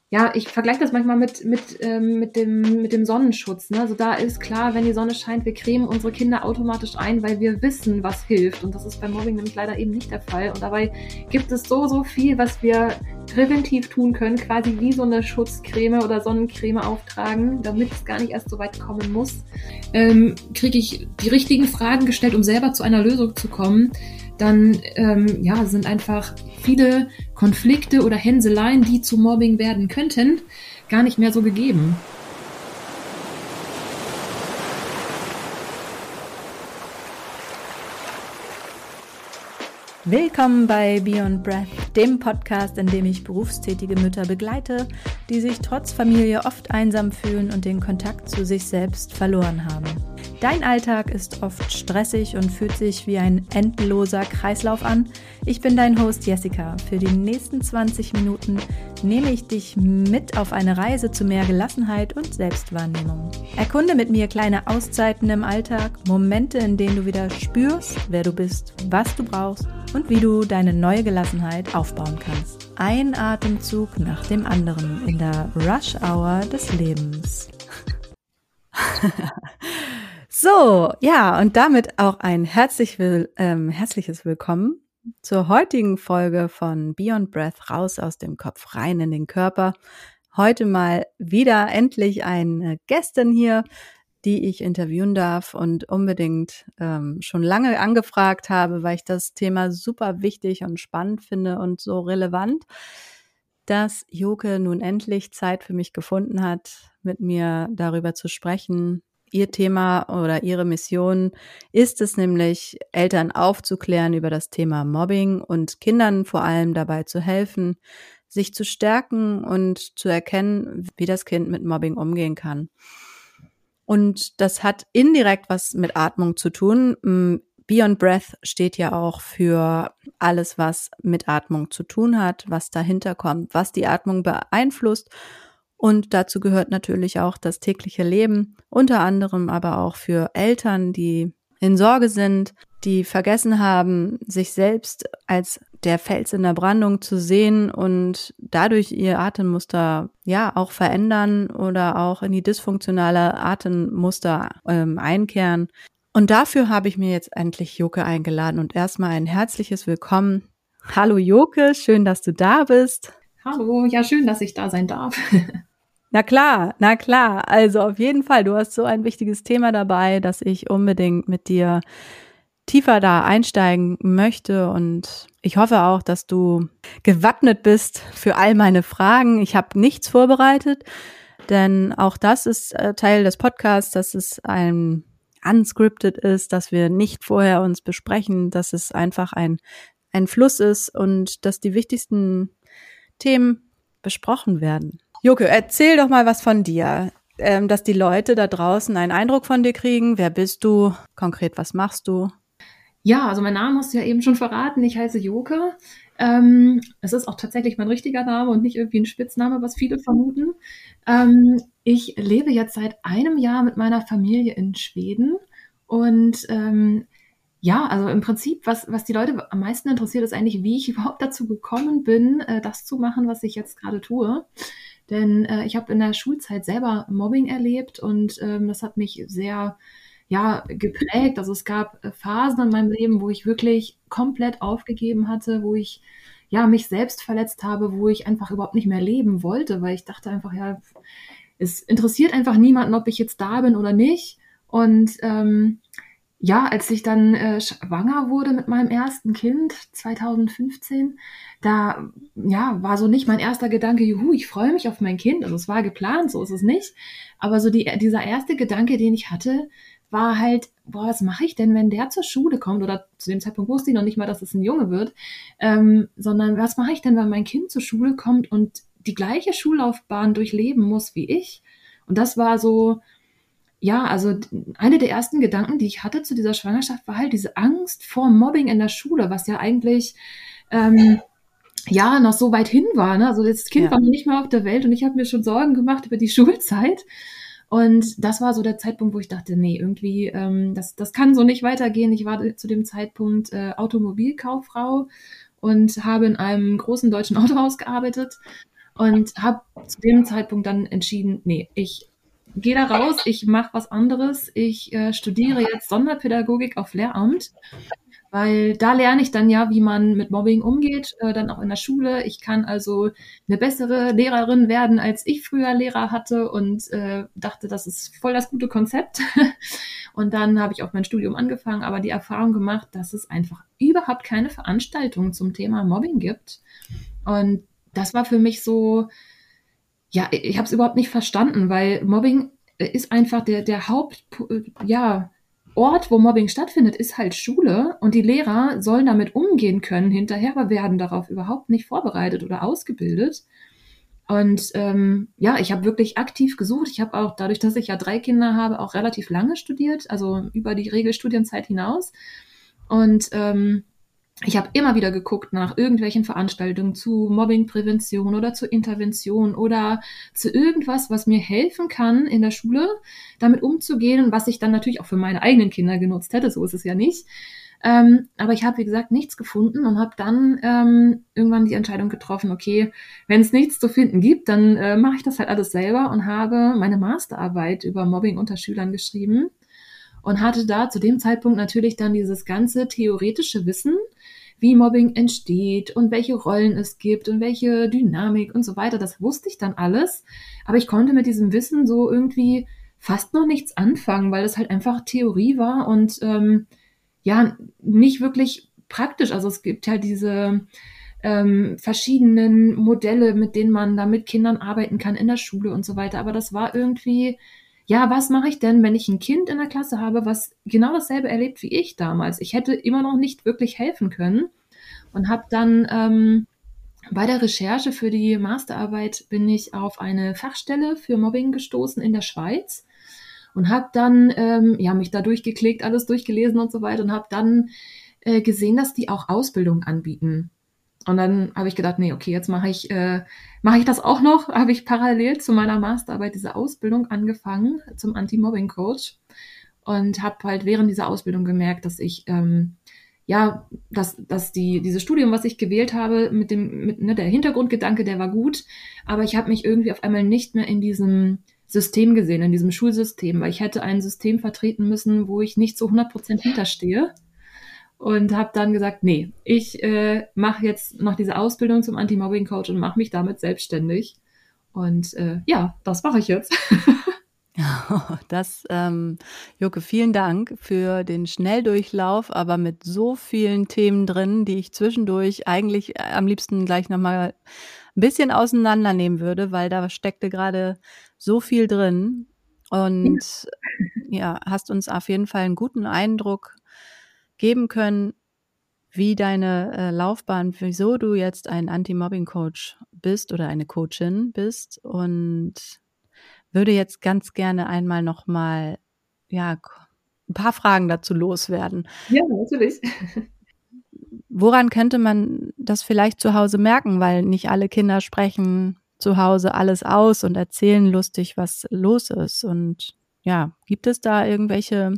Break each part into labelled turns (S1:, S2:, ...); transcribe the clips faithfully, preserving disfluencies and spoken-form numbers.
S1: Ja, ich vergleiche das manchmal mit mit, ähm mit dem mit dem Sonnenschutz, ne? Also, da ist klar, wenn die Sonne scheint, wir cremen unsere Kinder automatisch ein, weil wir wissen, was hilft. Und das ist beim Mobbing nämlich leider eben nicht der Fall. Und dabei gibt es so, so viel, was wir präventiv tun können, quasi wie so eine Schutzcreme oder Sonnencreme auftragen, damit es gar nicht erst so weit kommen muss. Ähm, kriege ich die richtigen Fragen gestellt, um selber zu einer Lösung zu kommen, dann ähm, ja, sind einfach viele Konflikte oder Hänseleien, die zu Mobbing werden könnten, gar nicht mehr so gegeben.
S2: Willkommen bei Beyond Breath, dem Podcast, in dem ich berufstätige Mütter begleite, die sich trotz Familie oft einsam fühlen und den Kontakt zu sich selbst verloren haben. Dein Alltag ist oft stressig und fühlt sich wie ein endloser Kreislauf an. Ich bin dein Host Jessica. Für die nächsten zwanzig Minuten nehme ich dich mit auf eine Reise zu mehr Gelassenheit und Selbstwahrnehmung. Erkunde mit mir kleine Auszeiten im Alltag, Momente, in denen du wieder spürst, wer du bist, was du brauchst und wie du deine neue Gelassenheit aufbauen kannst. Ein Atemzug nach dem anderen in der Rush-Hour des Lebens. So, ja, und damit auch ein herzlich will, ähm, herzliches Willkommen zur heutigen Folge von Beyond Breath, raus aus dem Kopf, rein in den Körper. Heute mal wieder endlich eine Gästin hier, die ich interviewen darf und unbedingt ähm, schon lange angefragt habe, weil ich das Thema super wichtig und spannend finde und so relevant, dass Joke nun endlich Zeit für mich gefunden hat, mit mir darüber zu sprechen. Ihr Thema oder ihre Mission ist es nämlich, Eltern aufzuklären über das Thema Mobbing und Kindern vor allem dabei zu helfen, sich zu stärken und zu erkennen, wie das Kind mit Mobbing umgehen kann. Und das hat indirekt was mit Atmung zu tun. Beyond Breath steht ja auch für alles, was mit Atmung zu tun hat, was dahinter kommt, was die Atmung beeinflusst. Und dazu gehört natürlich auch das tägliche Leben, unter anderem aber auch für Eltern, die in Sorge sind, die vergessen haben, sich selbst als der Fels in der Brandung zu sehen und dadurch ihr Atemmuster ja auch verändern oder auch in die dysfunktionale Atemmuster ähm, einkehren. Und dafür habe ich mir jetzt endlich Joke eingeladen und erstmal ein herzliches Willkommen. Hallo Joke, schön, dass du da bist.
S1: Hallo, ja, schön, dass ich da sein darf.
S2: Na klar, na klar. Also auf jeden Fall, du hast so ein wichtiges Thema dabei, dass ich unbedingt mit dir tiefer da einsteigen möchte. Und ich hoffe auch, dass du gewappnet bist für all meine Fragen. Ich habe nichts vorbereitet, denn auch das ist Teil des Podcasts, dass es ein unscripted ist, dass wir nicht vorher uns besprechen, dass es einfach ein, ein Fluss ist und dass die wichtigsten Themen besprochen werden. Joke, erzähl doch mal was von dir, ähm, dass die Leute da draußen einen Eindruck von dir kriegen. Wer bist du? Konkret, was machst du?
S1: Ja, also mein Name hast du ja eben schon verraten. Ich heiße Joke. Ähm, es ist auch tatsächlich mein richtiger Name und nicht irgendwie ein Spitzname, was viele vermuten. Ähm, ich lebe jetzt seit einem Jahr mit meiner Familie in Schweden und ähm, ja, also im Prinzip, was, was die Leute am meisten interessiert, ist eigentlich, wie ich überhaupt dazu gekommen bin, äh, das zu machen, was ich jetzt gerade tue. Denn äh, ich habe in der Schulzeit selber Mobbing erlebt und ähm, das hat mich sehr ja, geprägt. Also es gab äh, Phasen in meinem Leben, wo ich wirklich komplett aufgegeben hatte, wo ich ja mich selbst verletzt habe, wo ich einfach überhaupt nicht mehr leben wollte, weil ich dachte einfach, ja, es interessiert einfach niemanden, ob ich jetzt da bin oder nicht. Und ähm, ja, als ich dann äh, schwanger wurde mit meinem ersten Kind zwanzig fünfzehn, da ja, war so nicht mein erster Gedanke, juhu, ich freue mich auf mein Kind. Also es war geplant, so ist es nicht. Aber so die, dieser erste Gedanke, den ich hatte, war halt, boah, was mache ich denn, wenn der zur Schule kommt? Oder zu dem Zeitpunkt wusste ich noch nicht mal, dass es ein Junge wird. Ähm, sondern was mache ich denn, wenn mein Kind zur Schule kommt und die gleiche Schullaufbahn durchleben muss wie ich? Und das war so, ja, also eine der ersten Gedanken, die ich hatte zu dieser Schwangerschaft, war halt diese Angst vor Mobbing in der Schule, was ja eigentlich ähm, ja noch so weit hin war. Ne? Also das Kind
S2: Ja.
S1: war noch nicht mehr auf der Welt und ich habe mir schon Sorgen gemacht über die Schulzeit. Und das war so der Zeitpunkt, wo ich dachte, nee, irgendwie, ähm, das, das kann so nicht weitergehen. Ich war zu dem Zeitpunkt äh, Automobilkauffrau und habe in einem großen deutschen Autohaus gearbeitet und habe habe zu dem Zeitpunkt dann entschieden, nee, ich gehe da raus, ich mache was anderes, ich äh, studiere jetzt Sonderpädagogik auf Lehramt, weil da lerne ich dann ja, wie man mit Mobbing umgeht, äh, dann auch in der Schule. Ich kann also eine bessere Lehrerin werden, als ich früher Lehrer hatte und äh, dachte, das ist voll das gute Konzept. Und dann habe ich auch mein Studium angefangen, aber die Erfahrung gemacht, dass es einfach überhaupt keine Veranstaltung zum Thema Mobbing gibt. Und das war für mich so, ja, ich habe es überhaupt nicht verstanden, weil Mobbing ist einfach der, der Haupt, ja, Ort, wo Mobbing stattfindet, ist halt Schule und die Lehrer sollen damit umgehen können hinterher, aber werden darauf überhaupt nicht vorbereitet oder ausgebildet. Und ähm, ja, ich habe wirklich aktiv gesucht. Ich habe auch dadurch, dass ich ja drei Kinder habe, auch relativ lange studiert, also über die Regelstudienzeit hinaus. Und ähm, ich habe immer wieder geguckt nach irgendwelchen Veranstaltungen zu Mobbingprävention oder zur Intervention oder zu irgendwas, was mir helfen kann in der Schule, damit umzugehen, was ich dann natürlich auch für meine eigenen Kinder genutzt hätte. So ist es ja nicht. Ähm, aber ich habe, wie gesagt, nichts gefunden und habe dann ähm, irgendwann die Entscheidung getroffen, okay, wenn es nichts zu finden gibt, dann äh, mache ich das halt alles selber und habe meine Masterarbeit über Mobbing unter Schülern geschrieben. Und hatte da zu dem Zeitpunkt natürlich dann dieses ganze theoretische Wissen, wie Mobbing entsteht und welche Rollen es gibt und welche Dynamik und so weiter. Das wusste ich dann alles. Aber ich konnte mit diesem Wissen so irgendwie fast noch nichts anfangen, weil es halt einfach Theorie war und ähm, ja, nicht wirklich praktisch. Also es gibt halt diese ähm, verschiedenen Modelle, mit denen man da mit Kindern arbeiten kann in der Schule und so weiter. Aber das war irgendwie, ja, was mache ich denn, wenn ich ein Kind in der Klasse habe, was genau dasselbe erlebt wie ich damals? Ich hätte immer noch nicht wirklich helfen können und habe dann ähm, bei der Recherche für die Masterarbeit bin ich auf eine Fachstelle für Mobbing gestoßen in der Schweiz und habe dann ähm, ja mich da durchgeklickt, alles durchgelesen und so weiter und habe dann äh, gesehen, dass die auch Ausbildung anbieten. Und dann habe ich gedacht, nee, okay, jetzt mache ich, äh, mache ich das auch noch. Habe ich parallel zu meiner Masterarbeit diese Ausbildung angefangen zum Anti-Mobbing-Coach und habe halt während dieser Ausbildung gemerkt, dass ich, ähm, ja, dass, dass die, dieses Studium, was ich gewählt habe, mit dem, mit, ne, der Hintergrundgedanke, der war gut, aber ich habe mich irgendwie auf einmal nicht mehr in diesem System gesehen, in diesem Schulsystem, weil ich hätte ein System vertreten müssen, wo ich nicht zu hundert Prozent hinterstehe. Und habe dann gesagt, nee, ich äh, mache jetzt noch diese Ausbildung zum Anti-Mobbing-Coach und mache mich damit selbstständig. Und äh, ja, das mache ich jetzt.
S2: Das, ähm, Joke, vielen Dank für den Schnelldurchlauf, aber mit so vielen Themen drin, die ich zwischendurch eigentlich am liebsten gleich nochmal ein bisschen auseinandernehmen würde, weil da steckte gerade so viel drin. Und ja, hast uns auf jeden Fall einen guten Eindruck geben können, wie deine äh, Laufbahn, wieso du jetzt ein Anti-Mobbing-Coach bist oder eine Coachin bist, und würde jetzt ganz gerne einmal nochmal, ja, ein paar Fragen dazu loswerden.
S1: Ja, natürlich.
S2: Woran könnte man das vielleicht zu Hause merken? Weil nicht alle Kinder sprechen zu Hause alles aus und erzählen lustig, was los ist. Und ja, gibt es da irgendwelche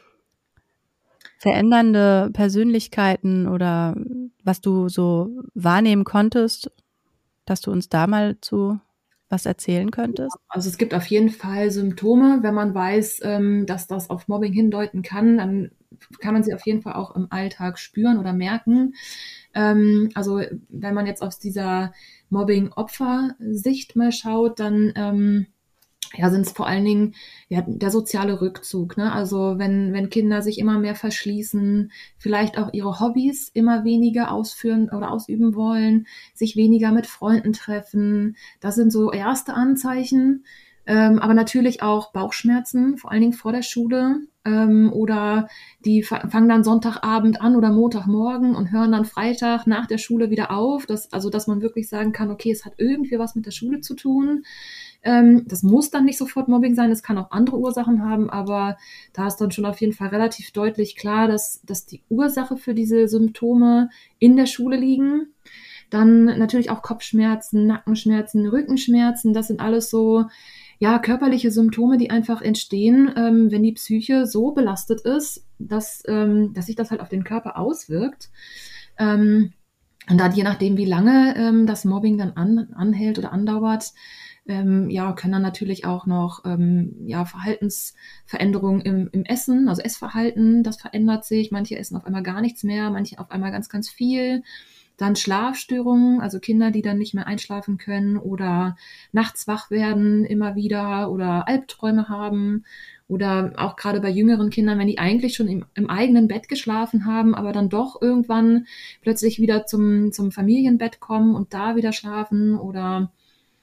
S2: verändernde Persönlichkeiten oder was du so wahrnehmen konntest, dass du uns da mal zu was erzählen könntest?
S1: Also es gibt auf jeden Fall Symptome, wenn man weiß, ähm, dass das auf Mobbing hindeuten kann, dann kann man sie auf jeden Fall auch im Alltag spüren oder merken. Ähm, also wenn man jetzt aus dieser Mobbing-Opfer-Sicht mal schaut, dann ähm, ja, sind es vor allen Dingen ja, der soziale Rückzug. Ne? Also wenn, wenn Kinder sich immer mehr verschließen, vielleicht auch ihre Hobbys immer weniger ausführen oder ausüben wollen, sich weniger mit Freunden treffen. Das sind so erste Anzeichen. Ähm, aber natürlich auch Bauchschmerzen, vor allen Dingen vor der Schule. Ähm, oder die fa- fangen dann Sonntagabend an oder Montagmorgen und hören dann Freitag nach der Schule wieder auf. Das, also dass man wirklich sagen kann, okay, es hat irgendwie was mit der Schule zu tun. Ähm, das muss dann nicht sofort Mobbing sein, es kann auch andere Ursachen haben, aber da ist dann schon auf jeden Fall relativ deutlich klar, dass, dass die Ursache für diese Symptome in der Schule liegen. Dann natürlich auch Kopfschmerzen, Nackenschmerzen, Rückenschmerzen, das sind alles so ja, körperliche Symptome, die einfach entstehen, ähm, wenn die Psyche so belastet ist, dass, ähm, dass sich das halt auf den Körper auswirkt. Ähm, und dann je nachdem, wie lange ähm, das Mobbing dann an, anhält oder andauert, ähm, ja, können dann natürlich auch noch ähm, ja, Verhaltensveränderungen im, im Essen, also Essverhalten, das verändert sich. Manche essen auf einmal gar nichts mehr, manche auf einmal ganz, ganz viel. Dann Schlafstörungen, also Kinder, die dann nicht mehr einschlafen können oder nachts wach werden immer wieder oder Albträume haben. Oder auch gerade bei jüngeren Kindern, wenn die eigentlich schon im, im eigenen Bett geschlafen haben, aber dann doch irgendwann plötzlich wieder zum, zum Familienbett kommen und da wieder schlafen oder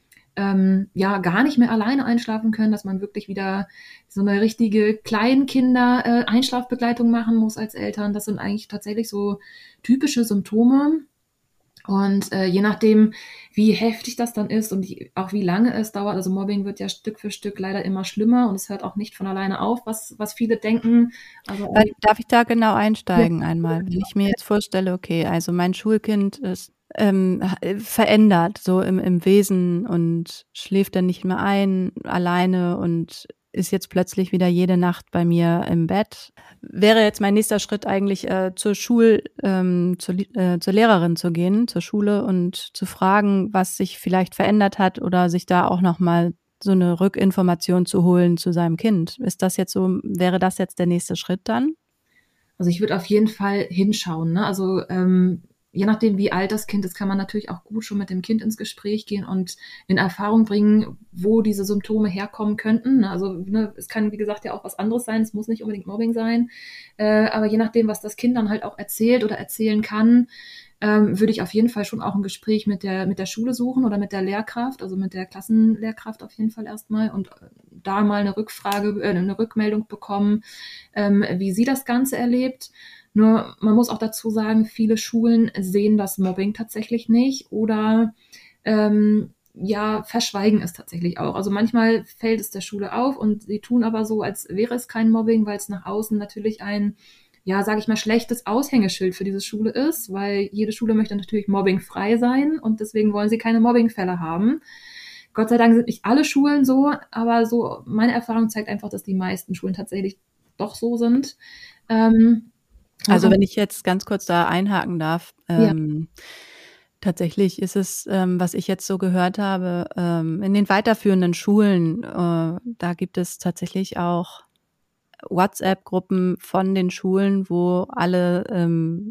S1: ähm, ja gar nicht mehr alleine einschlafen können, dass man wirklich wieder so eine richtige Kleinkinder-Einschlafbegleitung machen muss als Eltern. Das sind eigentlich tatsächlich so typische Symptome. Und äh, je nachdem, wie heftig das dann ist und die, auch wie lange es dauert, also Mobbing wird ja Stück für Stück leider immer schlimmer und es hört auch nicht von alleine auf, was, was viele denken. Also,
S2: Äh, Darf ich da genau
S1: ja,
S2: einsteigen einmal? Wenn ich mir jetzt vorstelle, okay, also mein Schulkind ist ähm, ha- äh, verändert so im, im Wesen und schläft dann nicht mehr ein, alleine und ist jetzt plötzlich wieder jede Nacht bei mir im Bett. Wäre jetzt mein nächster Schritt eigentlich äh, zur Schul, ähm, zur, Li- äh, zur Lehrerin zu gehen, zur Schule und zu fragen, was sich vielleicht verändert hat oder sich da auch nochmal so eine Rückinformation zu holen zu seinem Kind. Ist das jetzt so, wäre das jetzt der nächste Schritt dann?
S1: Also ich würde auf jeden Fall hinschauen. Ne? Also ähm, je nachdem, wie alt das Kind ist, kann man natürlich auch gut schon mit dem Kind ins Gespräch gehen und in Erfahrung bringen, wo diese Symptome herkommen könnten. Ne? Also ne, es kann, wie gesagt, ja auch was anderes sein. Es muss nicht unbedingt Mobbing sein. Äh, aber je nachdem, was das Kind dann halt auch erzählt oder erzählen kann, ähm, würde ich auf jeden Fall schon auch ein Gespräch mit der, mit der Schule suchen oder mit der Lehrkraft, also mit der Klassenlehrkraft auf jeden Fall erstmal und da mal eine Rückfrage, äh, eine Rückmeldung bekommen, ähm, wie sie das Ganze erlebt. Nur man muss auch dazu sagen, viele Schulen sehen das Mobbing tatsächlich nicht oder ähm, ja, verschweigen es tatsächlich auch. Also manchmal fällt es der Schule auf und sie tun aber so, als wäre es kein Mobbing, weil es nach außen natürlich ein, ja, sage ich mal, schlechtes Aushängeschild für diese Schule ist, weil jede Schule möchte natürlich mobbingfrei sein und deswegen wollen sie keine Mobbingfälle haben. Gott sei Dank sind nicht alle Schulen so, aber so meine Erfahrung zeigt einfach, dass die meisten Schulen tatsächlich doch so sind. Ähm,
S2: Also
S1: also,
S2: wenn ich jetzt ganz kurz da einhaken darf,
S1: ja.
S2: ähm, tatsächlich ist es, ähm, was ich jetzt so gehört habe, ähm, in den weiterführenden Schulen, äh, da gibt es tatsächlich auch WhatsApp-Gruppen von den Schulen, wo alle ähm,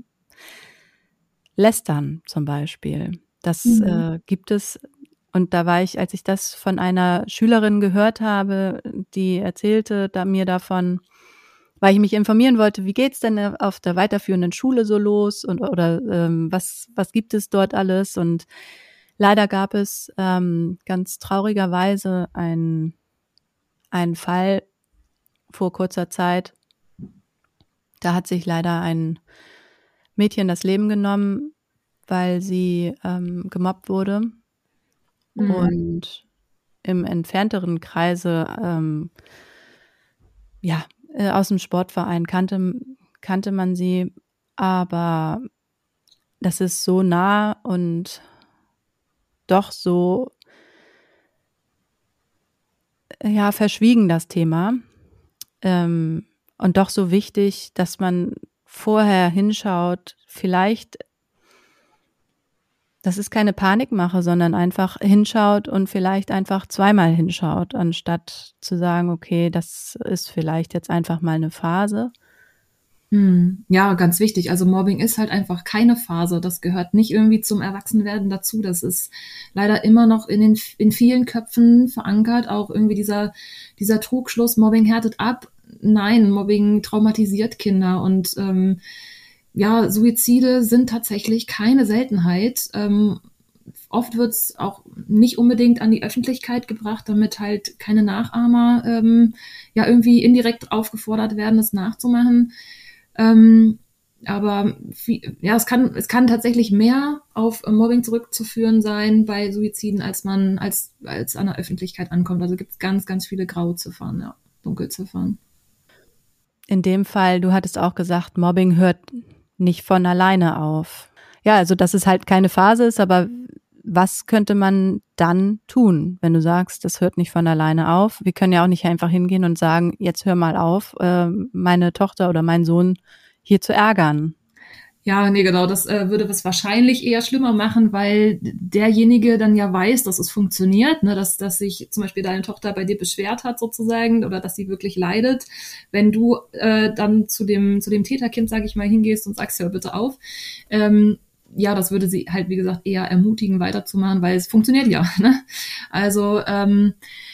S2: lästern zum Beispiel. Das
S1: Mhm.
S2: äh, gibt es. Und da war ich, als ich das von einer Schülerin gehört habe, die erzählte da mir davon, weil ich mich informieren wollte, wie geht's denn auf der weiterführenden Schule so los und oder ähm, was was gibt es dort alles? Und leider gab es ähm, ganz traurigerweise einen einen Fall vor kurzer Zeit. Da hat sich leider ein Mädchen das Leben genommen, weil sie ähm, gemobbt wurde
S1: Mhm.
S2: und im entfernteren Kreise ähm, ja, äh, aus dem Sportverein kannte kannte man sie, aber das ist so nah und doch so, äh, ja, verschwiegen, das Thema, ähm, und doch so wichtig, dass man vorher hinschaut, vielleicht das ist keine Panikmache, sondern einfach hinschaut und vielleicht einfach zweimal hinschaut, anstatt zu sagen: „Okay, das ist vielleicht jetzt einfach mal eine Phase.“
S1: Mhm. Ja, ganz wichtig. Also Mobbing ist halt einfach keine Phase. Das gehört nicht irgendwie zum Erwachsenwerden dazu. Das ist leider immer noch in den, in vielen Köpfen verankert. Auch irgendwie dieser, dieser Trugschluss, Mobbing härtet ab. Nein, Mobbing traumatisiert Kinder und ähm, ja, Suizide sind tatsächlich keine Seltenheit. Ähm, oft wird es auch nicht unbedingt an die Öffentlichkeit gebracht, damit halt keine Nachahmer ähm, ja irgendwie indirekt aufgefordert werden, das nachzumachen. Ähm, aber wie, ja, es kann, es kann tatsächlich mehr auf Mobbing zurückzuführen sein bei Suiziden, als man als, als an der Öffentlichkeit ankommt. Also gibt es ganz, ganz viele Grauziffern, ja, Dunkelziffern.
S2: In dem Fall, du hattest auch gesagt, Mobbing hört nicht von alleine auf. Ja, also dass es halt keine Phase ist, aber was könnte man dann tun, wenn du sagst, das hört nicht von alleine auf? Wir können ja auch nicht einfach hingehen und sagen, jetzt hör mal auf, äh, meine Tochter oder meinen Sohn hier zu ärgern.
S1: Ja, nee, genau, das äh, würde es wahrscheinlich eher schlimmer machen, weil derjenige dann ja weiß, dass es funktioniert, ne, dass, dass sich zum Beispiel deine Tochter bei dir beschwert hat sozusagen oder dass sie wirklich leidet. Wenn du äh, dann zu dem, zu dem Täterkind, sag ich mal, hingehst und sagst, hör bitte auf, ähm, ja, das würde sie halt, wie gesagt, eher ermutigen, weiterzumachen, weil es funktioniert ja. Ne? Also, ähm,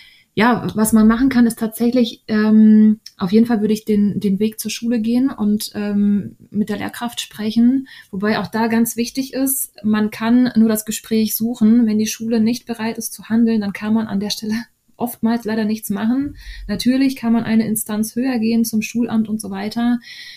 S1: ja, was man machen kann, ist tatsächlich, ähm, auf jeden Fall würde ich den, den Weg zur Schule gehen und ähm, mit der Lehrkraft sprechen. Wobei auch da ganz wichtig ist, man kann nur das Gespräch suchen. Wenn die Schule nicht bereit ist zu handeln, dann kann man an der Stelle oftmals leider nichts machen. Natürlich kann man eine Instanz höher gehen zum Schulamt und so weiter.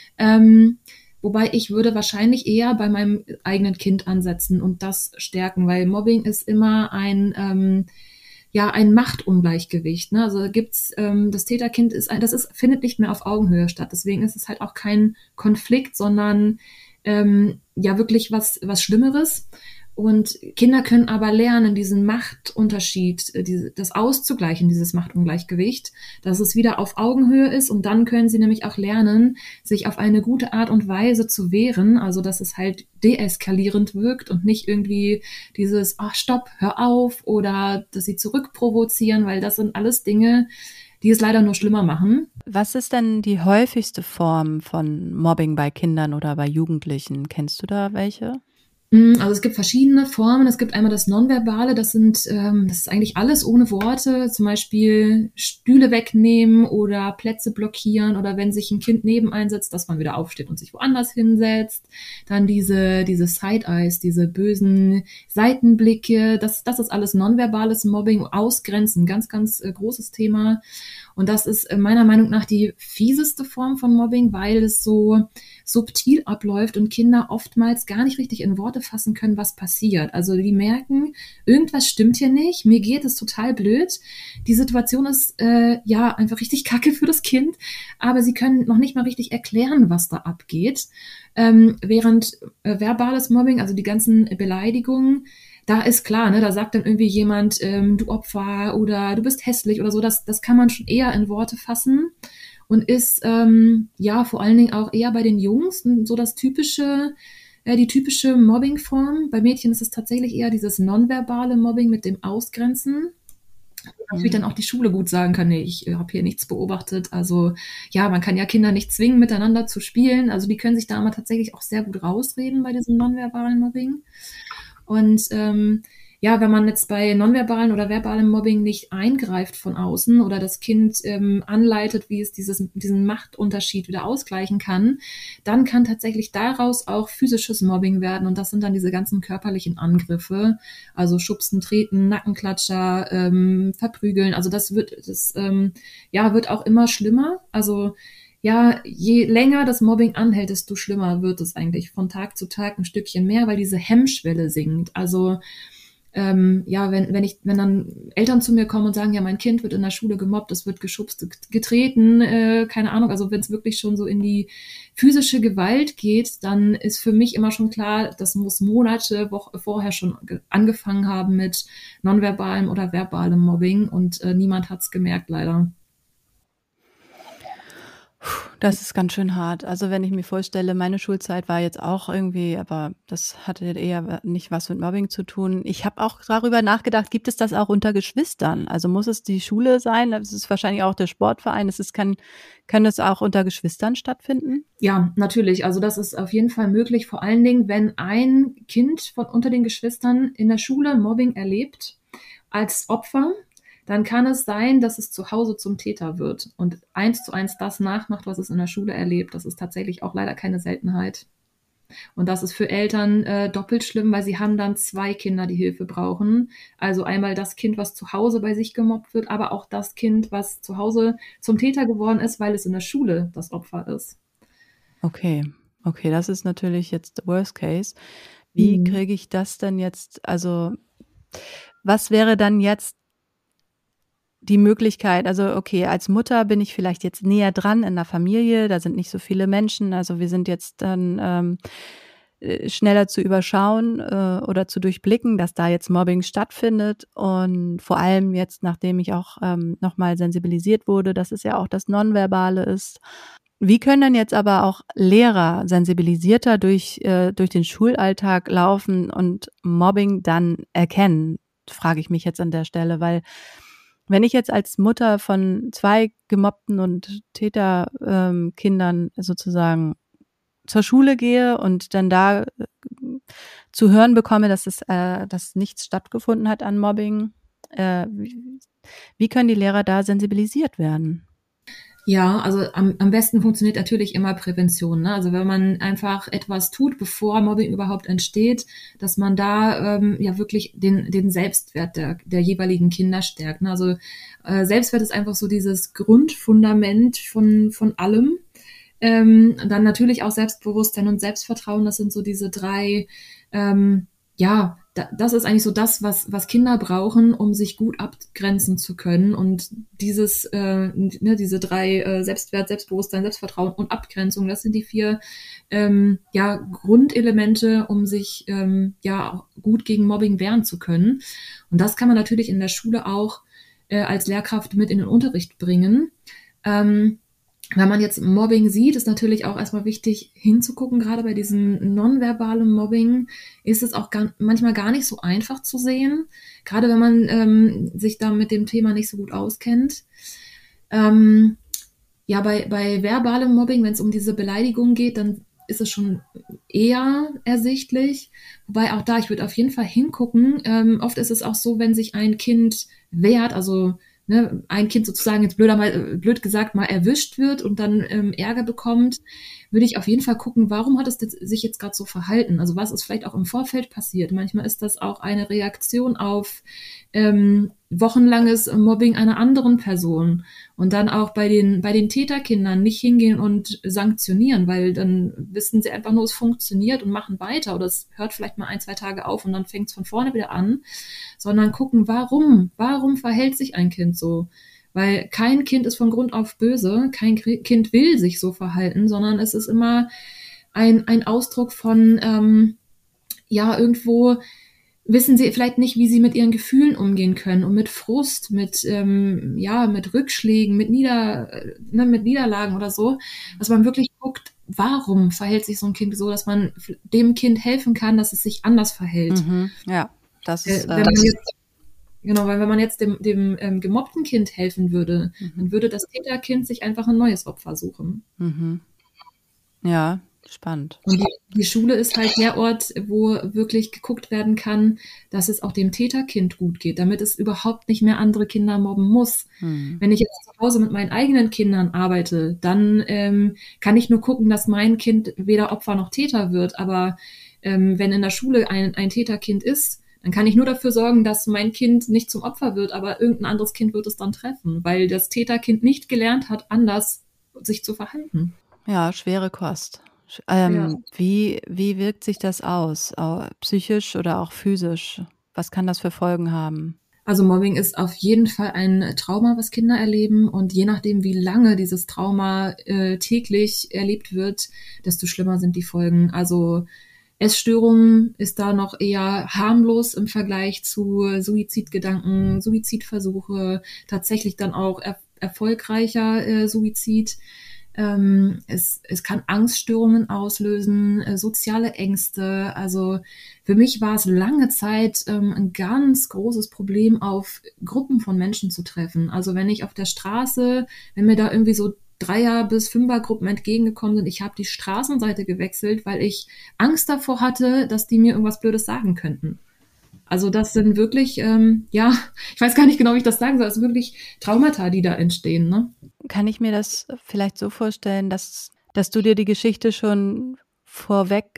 S1: Ähm, Wobei ich würde wahrscheinlich eher bei meinem eigenen Kind ansetzen und das stärken, weil Mobbing ist immer ein, ähm, ja, ein Machtungleichgewicht. Ne? Also gibt's ähm, das Täterkind ist ein, das ist findet nicht mehr auf Augenhöhe statt. Deswegen ist es halt auch kein Konflikt, sondern ähm, ja wirklich was was Schlimmeres. Und Kinder können aber lernen, diesen Machtunterschied, äh, diese, das auszugleichen, dieses Machtungleichgewicht, dass es wieder auf Augenhöhe ist. Und dann können sie nämlich auch lernen, sich auf eine gute Art und Weise zu wehren. Also dass es halt deeskalierend wirkt und nicht irgendwie dieses, ach stopp, hör auf, oder dass sie zurückprovozieren, weil das sind alles Dinge, die es leider nur schlimmer machen.
S2: Was ist denn die häufigste Form von Mobbing bei Kindern oder bei Jugendlichen? Kennst du da welche?
S1: Also es gibt verschiedene Formen. Es gibt einmal das Nonverbale, das sind, ähm, das ist eigentlich alles ohne Worte, zum Beispiel Stühle wegnehmen oder Plätze blockieren oder wenn sich ein Kind neben einsetzt, dass man wieder aufsteht und sich woanders hinsetzt. Dann diese, diese Side-Eyes, diese bösen Seitenblicke, das, das ist alles nonverbales Mobbing, Ausgrenzen, ganz, ganz äh, großes Thema. Und das ist äh, meiner Meinung nach die fieseste Form von Mobbing, weil es so subtil abläuft und Kinder oftmals gar nicht richtig in Worte fassen können, was passiert. Also die merken, irgendwas stimmt hier nicht, mir geht es total blöd. Die Situation ist äh, ja einfach richtig kacke für das Kind, aber sie können noch nicht mal richtig erklären, was da abgeht. Ähm, während äh, verbales Mobbing, also die ganzen Beleidigungen, da ist klar, ne, da sagt dann irgendwie jemand, ähm, du Opfer oder du bist hässlich oder so, das, das kann man schon eher in Worte fassen. Und ist ähm, ja vor allen Dingen auch eher bei den Jungs so das typische, äh, die typische Mobbingform. Bei Mädchen ist es tatsächlich eher dieses nonverbale Mobbing mit dem Ausgrenzen. Natürlich dann auch die Schule gut sagen kann, nee, ich habe hier nichts beobachtet. Also ja, man kann ja Kinder nicht zwingen, miteinander zu spielen. Also die können sich da aber tatsächlich auch sehr gut rausreden bei diesem nonverbalen Mobbing. Und ähm, ja, wenn man jetzt bei nonverbalen oder verbalem Mobbing nicht eingreift von außen oder das Kind ähm, anleitet, wie es dieses, diesen Machtunterschied wieder ausgleichen kann, dann kann tatsächlich daraus auch physisches Mobbing werden. Und das sind dann diese ganzen körperlichen Angriffe, also Schubsen, Treten, Nackenklatscher, ähm, Verprügeln. Also das wird, das ähm, ja, wird auch immer schlimmer. Also ja, je länger das Mobbing anhält, desto schlimmer wird es eigentlich von Tag zu Tag ein Stückchen mehr, weil diese Hemmschwelle sinkt. Also ähm, ja, wenn, wenn ich, wenn dann Eltern zu mir kommen und sagen, ja, mein Kind wird in der Schule gemobbt, es wird geschubst, getreten, äh, keine Ahnung, also wenn es wirklich schon so in die physische Gewalt geht, dann ist für mich immer schon klar, das muss Monate Woche vorher schon ge- angefangen haben mit nonverbalem oder verbalem Mobbing und äh, niemand hat's gemerkt, leider.
S2: Das ist ganz schön hart. Also wenn ich mir vorstelle, meine Schulzeit war jetzt auch irgendwie, aber das hatte eher nicht was mit Mobbing zu tun. Ich habe auch darüber nachgedacht, gibt es das auch unter Geschwistern? Also muss es die Schule sein? Es ist wahrscheinlich auch der Sportverein. Es ist, kann, kann es auch unter Geschwistern stattfinden?
S1: Ja, natürlich. Also das ist auf jeden Fall möglich, vor allen Dingen, wenn ein Kind von unter den Geschwistern in der Schule Mobbing erlebt als Opfer, dann kann es sein, dass es zu Hause zum Täter wird und eins zu eins das nachmacht, was es in der Schule erlebt. Das ist tatsächlich auch leider keine Seltenheit. Und das ist für Eltern äh, doppelt schlimm, weil sie haben dann zwei Kinder, die Hilfe brauchen. Also einmal das Kind, was zu Hause bei sich gemobbt wird, aber auch das Kind, was zu Hause zum Täter geworden ist, weil es in der Schule das Opfer ist.
S2: Okay, okay, das ist natürlich jetzt Worst Case. Wie
S1: Mhm.
S2: kriege ich das denn jetzt, also was wäre dann jetzt die Möglichkeit, also okay, als Mutter bin ich vielleicht jetzt näher dran in der Familie, da sind nicht so viele Menschen, also wir sind jetzt dann ähm, äh, schneller zu überschauen äh, oder zu durchblicken, dass da jetzt Mobbing stattfindet und vor allem jetzt, nachdem ich auch ähm, nochmal sensibilisiert wurde, dass es ja auch das Nonverbale ist. Wie können denn jetzt aber auch Lehrer sensibilisierter durch, äh, durch den Schulalltag laufen und Mobbing dann erkennen, frage ich mich jetzt an der Stelle, weil wenn ich jetzt als Mutter von zwei gemobbten und Täterkindern ähm, Kindern sozusagen zur Schule gehe und dann da äh, zu hören bekomme, dass es, äh, dass nichts stattgefunden hat an Mobbing, äh, wie, wie können die Lehrer da sensibilisiert werden?
S1: Ja, also am, am besten funktioniert natürlich immer Prävention. Ne? Also wenn man einfach etwas tut, bevor Mobbing überhaupt entsteht, dass man da ähm, ja wirklich den, den Selbstwert der, der jeweiligen Kinder stärkt. Ne? Also äh, Selbstwert ist einfach so dieses Grundfundament von, von allem. Ähm, dann natürlich auch Selbstbewusstsein und Selbstvertrauen. Das sind so diese drei, ähm, ja, da, das ist eigentlich so das, was, was Kinder brauchen, um sich gut abgrenzen zu können. Und dieses, äh, ne, diese drei äh, Selbstwert, Selbstbewusstsein, Selbstvertrauen und Abgrenzung, das sind die vier ähm, ja, Grundelemente, um sich ähm, ja auch gut gegen Mobbing wehren zu können. Und das kann man natürlich in der Schule auch äh, als Lehrkraft mit in den Unterricht bringen. Ähm, Wenn man jetzt Mobbing sieht, ist natürlich auch erstmal wichtig hinzugucken. Gerade bei diesem nonverbalen Mobbing ist es auch gar, manchmal gar nicht so einfach zu sehen. Gerade wenn man ähm, sich da mit dem Thema nicht so gut auskennt. Ähm, ja, bei, bei verbalem Mobbing, wenn es um diese Beleidigung geht, dann ist es schon eher ersichtlich. Wobei auch da, ich würde auf jeden Fall hingucken. Ähm, oft ist es auch so, wenn sich ein Kind wehrt, also ne, ein Kind sozusagen jetzt blöder mal, blöd gesagt mal erwischt wird und dann ähm, Ärger bekommt, würde ich auf jeden Fall gucken, warum hat es jetzt, sich jetzt gerade so verhalten? Also was ist vielleicht auch im Vorfeld passiert? Manchmal ist das auch eine Reaktion auf ähm, wochenlanges Mobbing einer anderen Person. Und dann auch bei den, bei den Täterkindern nicht hingehen und sanktionieren, weil dann wissen sie einfach nur, es funktioniert und machen weiter oder es hört vielleicht mal ein, zwei Tage auf und dann fängt es von vorne wieder an, sondern gucken, warum, warum verhält sich ein Kind so? Weil kein Kind ist von Grund auf böse, kein Kind will sich so verhalten, sondern es ist immer ein, ein Ausdruck von, ähm, ja, irgendwo wissen sie vielleicht nicht, wie sie mit ihren Gefühlen umgehen können und mit Frust, mit ähm, ja, mit Rückschlägen, mit Nieder, ne, mit Niederlagen oder so, dass man wirklich guckt, warum verhält sich so ein Kind so, dass man dem Kind helfen kann, dass es sich anders verhält.
S2: Mhm, ja, das ist.
S1: Äh, wenn
S2: Äh,
S1: man jetzt, genau, weil wenn man jetzt dem, dem ähm, gemobbten Kind helfen würde,
S2: mhm.
S1: dann würde das Täterkind sich einfach ein neues Opfer suchen.
S2: Mhm. Ja, spannend.
S1: Und die, die Schule ist halt der Ort, wo wirklich geguckt werden kann, dass es auch dem Täterkind gut geht, damit es überhaupt nicht mehr andere Kinder mobben muss.
S2: Mhm.
S1: Wenn ich jetzt zu Hause mit meinen eigenen Kindern arbeite, dann ähm, kann ich nur gucken, dass mein Kind weder Opfer noch Täter wird. Aber ähm, wenn in der Schule ein, ein Täterkind ist, dann kann ich nur dafür sorgen, dass mein Kind nicht zum Opfer wird, aber irgendein anderes Kind wird es dann treffen, weil das Täterkind nicht gelernt hat, anders sich zu verhalten.
S2: Ja, schwere Kost. Ähm,
S1: Ja.
S2: wie, wie wirkt sich das aus? Au- Psychisch oder auch physisch? Was kann das für Folgen haben?
S1: Also Mobbing ist auf jeden Fall ein Trauma, was Kinder erleben. Und je nachdem, wie lange dieses Trauma äh, täglich erlebt wird, desto schlimmer sind die Folgen. Also Essstörungen ist da noch eher harmlos im Vergleich zu Suizidgedanken, Suizidversuche, tatsächlich dann auch er erfolgreicher äh, Suizid. Ähm, es, es kann Angststörungen auslösen, äh, soziale Ängste. Also für mich war es lange Zeit ähm, ein ganz großes Problem, auf Gruppen von Menschen zu treffen. Also wenn ich auf der Straße, wenn mir da irgendwie so Dreier- bis Fünfergruppen entgegengekommen sind, ich habe die Straßenseite gewechselt, weil ich Angst davor hatte, dass die mir irgendwas Blödes sagen könnten. Also das sind wirklich, ähm, ja, ich weiß gar nicht genau, wie ich das sagen soll, es sind wirklich Traumata, die da entstehen, ne?
S2: Kann ich mir das vielleicht so vorstellen, dass, dass du dir die Geschichte schon vorweg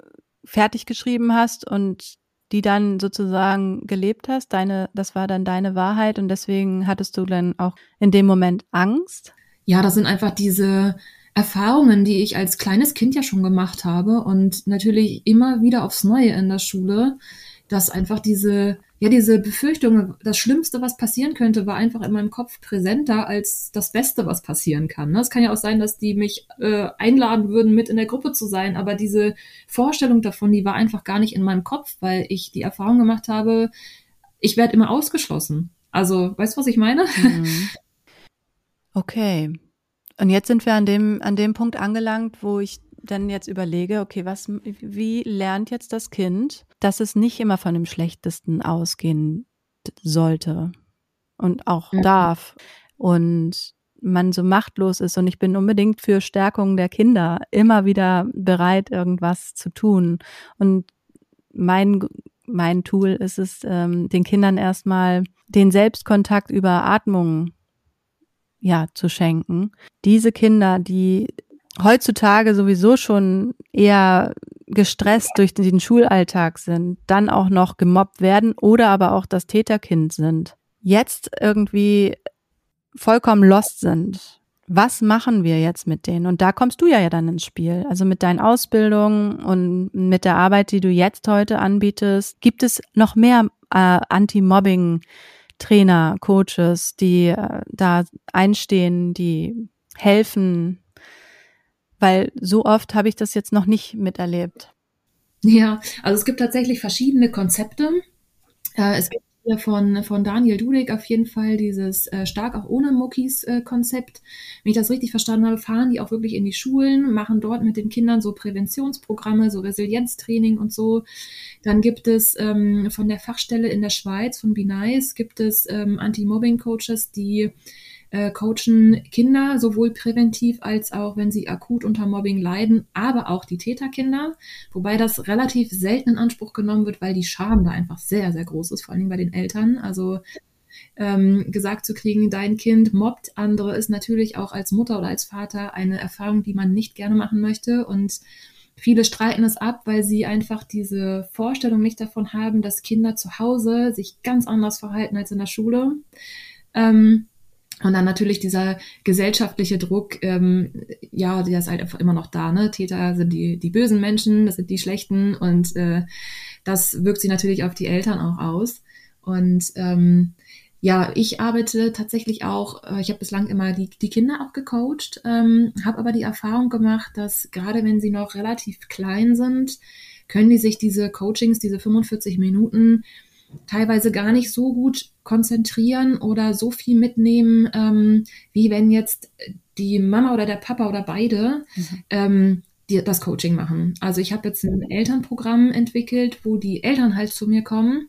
S2: fertig geschrieben hast und die dann sozusagen gelebt hast? Deine, das war dann deine Wahrheit und deswegen hattest du dann auch in dem Moment Angst?
S1: Ja, das sind einfach diese Erfahrungen, die ich als kleines Kind ja schon gemacht habe und natürlich immer wieder aufs Neue in der Schule, dass einfach diese, ja, diese Befürchtung, das Schlimmste, was passieren könnte, war einfach in meinem Kopf präsenter als das Beste, was passieren kann. Es kann ja auch sein, dass die mich äh, einladen würden, mit in der Gruppe zu sein, aber diese Vorstellung davon, die war einfach gar nicht in meinem Kopf, weil ich die Erfahrung gemacht habe, ich werde immer ausgeschlossen. Also, weißt du, was ich meine?
S2: Mhm. Okay. Und jetzt sind wir an dem, an dem Punkt angelangt, wo ich dann jetzt überlege, okay, was, wie lernt jetzt das Kind, dass es nicht immer von dem Schlechtesten ausgehen sollte und auch
S1: Mhm.
S2: darf und man so machtlos ist, und ich bin unbedingt für Stärkung der Kinder immer wieder bereit, irgendwas zu tun. Und mein, mein Tool ist es, ähm, den Kindern erstmal den Selbstkontakt über Atmung ja, zu schenken. Diese Kinder, die heutzutage sowieso schon eher gestresst durch den Schulalltag sind, dann auch noch gemobbt werden oder aber auch das Täterkind sind, jetzt irgendwie vollkommen lost sind. Was machen wir jetzt mit denen? Und da kommst du ja, ja dann ins Spiel. Also mit deinen Ausbildungen und mit der Arbeit, die du jetzt heute anbietest, gibt es noch mehr äh, Anti-Mobbing Trainer, Coaches, die äh, da einstehen, die helfen, weil so oft habe ich das jetzt noch nicht miterlebt.
S1: Ja, also es gibt tatsächlich verschiedene Konzepte. Äh, es gibt hier von, von Daniel Dudek auf jeden Fall dieses äh, Stark auch ohne Muckis äh, Konzept. Wenn ich das richtig verstanden habe, fahren die auch wirklich in die Schulen, machen dort mit den Kindern so Präventionsprogramme, so Resilienztraining und so. Dann gibt es ähm, von der Fachstelle in der Schweiz, von Be Nice, gibt es ähm, Anti-Mobbing-Coaches, die äh, coachen Kinder, sowohl präventiv als auch, wenn sie akut unter Mobbing leiden, aber auch die Täterkinder, wobei das relativ selten in Anspruch genommen wird, weil die Scham da einfach sehr, sehr groß ist, vor allem bei den Eltern. Also ähm, gesagt zu kriegen, dein Kind mobbt andere, ist natürlich auch als Mutter oder als Vater eine Erfahrung, die man nicht gerne machen möchte, und viele streiten es ab, weil sie einfach diese Vorstellung nicht davon haben, dass Kinder zu Hause sich ganz anders verhalten als in der Schule. Ähm, Und dann natürlich dieser gesellschaftliche Druck, ähm, ja, der ist halt einfach immer noch da, ne? Täter sind die, die bösen Menschen, das sind die Schlechten, und äh, das wirkt sich natürlich auf die Eltern auch aus. Und ähm, ja, ich arbeite tatsächlich auch, äh, ich habe bislang immer die, die Kinder auch gecoacht, ähm, habe aber die Erfahrung gemacht, dass gerade wenn sie noch relativ klein sind, können die sich diese Coachings, diese fünfundvierzig Minuten teilweise gar nicht so gut konzentrieren oder so viel mitnehmen, ähm, wie wenn jetzt die Mama oder der Papa oder beide mhm. ähm, die, das Coaching machen. Also ich habe jetzt ein Elternprogramm entwickelt, wo die Eltern halt zu mir kommen.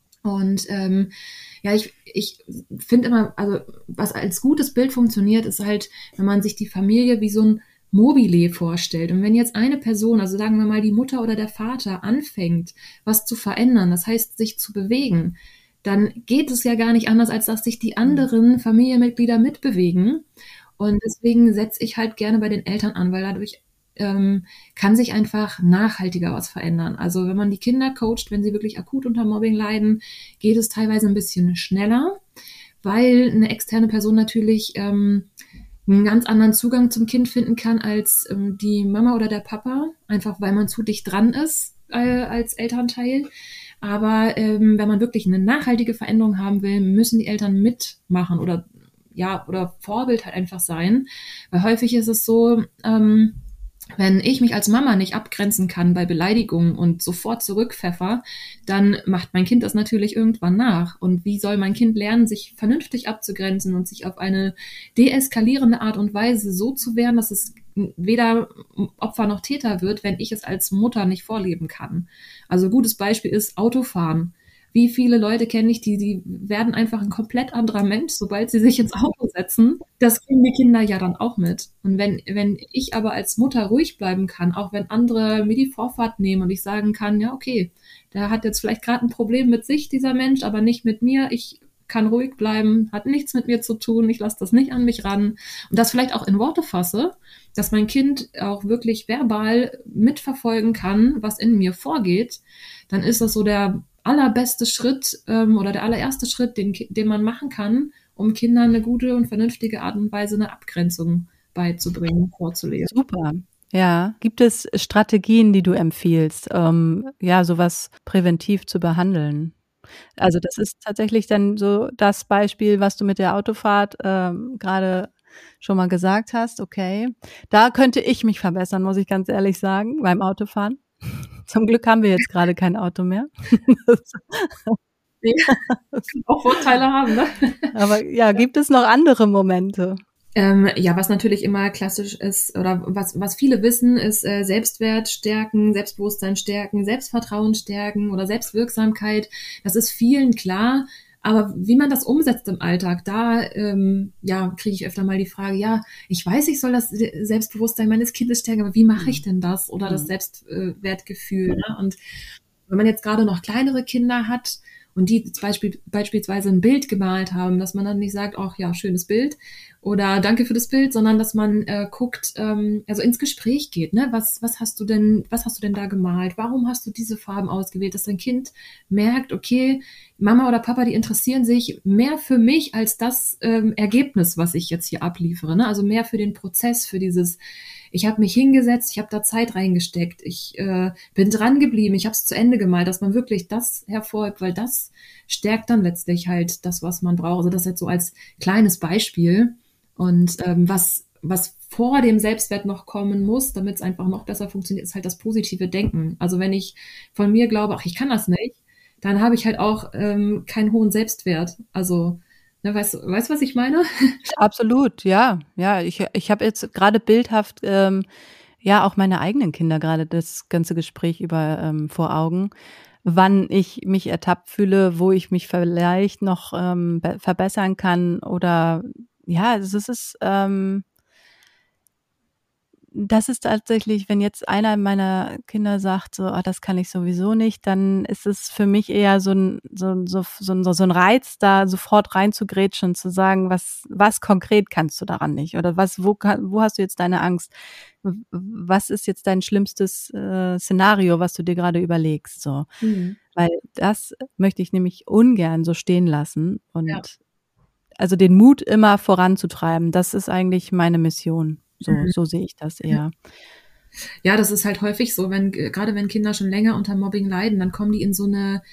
S1: Und ähm, ja, ich, ich finde immer, also was als gutes Bild funktioniert, ist halt, wenn man sich die Familie wie so ein Mobile vorstellt. Und wenn jetzt eine Person, also sagen wir mal die Mutter oder der Vater, anfängt, was zu verändern, das heißt, sich zu bewegen, dann geht es ja gar nicht anders, als dass sich die anderen Familienmitglieder mitbewegen. Und deswegen setze ich halt gerne bei den Eltern an, weil dadurch ähm, kann sich einfach nachhaltiger was verändern. Also wenn man die Kinder coacht, wenn sie wirklich akut unter Mobbing leiden, geht es teilweise ein bisschen schneller, weil eine externe Person natürlich ähm, einen ganz anderen Zugang zum Kind finden kann als ähm, die Mama oder der Papa, einfach weil man zu dicht dran ist äh, als Elternteil. Aber ähm, wenn man wirklich eine nachhaltige Veränderung haben will, müssen die Eltern mitmachen oder ja oder Vorbild halt einfach sein, weil häufig ist es so, ähm, wenn ich mich als Mama nicht abgrenzen kann bei Beleidigungen und sofort zurückpfeffer, dann macht mein Kind das natürlich irgendwann nach. Und wie soll mein Kind lernen, sich vernünftig abzugrenzen und sich auf eine deeskalierende Art und Weise so zu wehren, dass es weder Opfer noch Täter wird, wenn ich es als Mutter nicht vorleben kann. Also ein gutes Beispiel ist Autofahren. Wie viele Leute kenne ich, die, die werden einfach ein komplett anderer Mensch, sobald sie sich ins Auto setzen. Das kriegen die Kinder ja dann auch mit. Und wenn, wenn ich aber als Mutter ruhig bleiben kann, auch wenn andere mir die Vorfahrt nehmen und ich sagen kann, ja, okay, der hat jetzt vielleicht gerade ein Problem mit sich, dieser Mensch, aber nicht mit mir. Ich kann ruhig bleiben, hat nichts mit mir zu tun, ich lasse das nicht an mich ran. Und das vielleicht auch in Worte fasse, dass mein Kind auch wirklich verbal mitverfolgen kann, was in mir vorgeht, dann ist das so der allerbeste Schritt ähm, oder der allererste Schritt, den, den man machen kann, um Kindern eine gute und vernünftige Art und Weise eine Abgrenzung beizubringen, vorzuleben.
S2: Super. Ja, gibt es Strategien, die du empfiehlst, um ja sowas präventiv zu behandeln? Also das ist tatsächlich dann so das Beispiel, was du mit der Autofahrt ähm, gerade schon mal gesagt hast. Okay, da könnte ich mich verbessern, muss ich ganz ehrlich sagen, beim Autofahren. Zum Glück haben wir jetzt gerade kein Auto mehr.
S1: Ja, das kann auch Vorteile haben, ne?
S2: Aber ja, gibt es noch andere Momente?
S1: Ähm, ja, was natürlich immer klassisch ist oder was, was viele wissen, ist äh, Selbstwert stärken, Selbstbewusstsein stärken, Selbstvertrauen stärken oder Selbstwirksamkeit. Das ist vielen klar. Aber wie man das umsetzt im Alltag, da ähm, ja, kriege ich öfter mal die Frage, ja, ich weiß, ich soll das Selbstbewusstsein meines Kindes stärken, aber wie mache ich denn das? Oder das
S2: Mhm.
S1: Selbstwertgefühl. Ne? Und wenn man jetzt gerade noch kleinere Kinder hat und die zum Beispiel, beispielsweise ein Bild gemalt haben, dass man dann nicht sagt, ach ja, schönes Bild oder danke für das Bild, sondern dass man äh, guckt, ähm, also ins Gespräch geht, ne? Was, was hast du denn, was hast du denn da gemalt? Warum hast du diese Farben ausgewählt? Dass dein Kind merkt, okay, Mama oder Papa, die interessieren sich mehr für mich als das ähm, Ergebnis, was ich jetzt hier abliefere, ne? Also mehr für den Prozess, für dieses ich habe mich hingesetzt, ich habe da Zeit reingesteckt, ich äh, bin dran geblieben, ich habe es zu Ende gemalt, dass man wirklich das hervorhebt, weil das stärkt dann letztlich halt das, was man braucht. Also das jetzt so als kleines Beispiel. Und ähm, was, was vor dem Selbstwert noch kommen muss, damit es einfach noch besser funktioniert, ist halt das positive Denken. Also wenn ich von mir glaube, ach, ich kann das nicht, dann habe ich halt auch ähm, keinen hohen Selbstwert. Also, ne, weißt du, weißt, was ich meine?
S2: Absolut, ja. Ja, ich ich habe jetzt gerade bildhaft, ähm, ja, auch meine eigenen Kinder gerade das ganze Gespräch über, ähm, vor Augen, wann ich mich ertappt fühle, wo ich mich vielleicht noch, ähm, be verbessern kann oder ja, also es ist, ähm das ist tatsächlich, wenn jetzt einer meiner Kinder sagt so: „Ah, das kann ich sowieso nicht“, dann ist es für mich eher so 'n so 'n so so 'n so 'n Reiz, da sofort reinzugrätschen und zu sagen: „Was was konkret kannst du daran nicht? Oder was wo ka wo hast du jetzt deine Angst? W was ist jetzt dein schlimmstes, äh, Szenario, was du dir grade überlegst?“ So.
S1: Mhm.
S2: Weil das möchte ich nämlich ungern so stehen lassen
S1: Ja.
S2: und also den Mut immer voranzutreiben, das ist eigentlich meine Mission. So
S1: Mhm.
S2: so sehe ich das
S1: Ja.
S2: eher.
S1: Ja, das ist halt häufig so, wenn gerade wenn Kinder schon länger unter Mobbing leiden, dann kommen die in so eine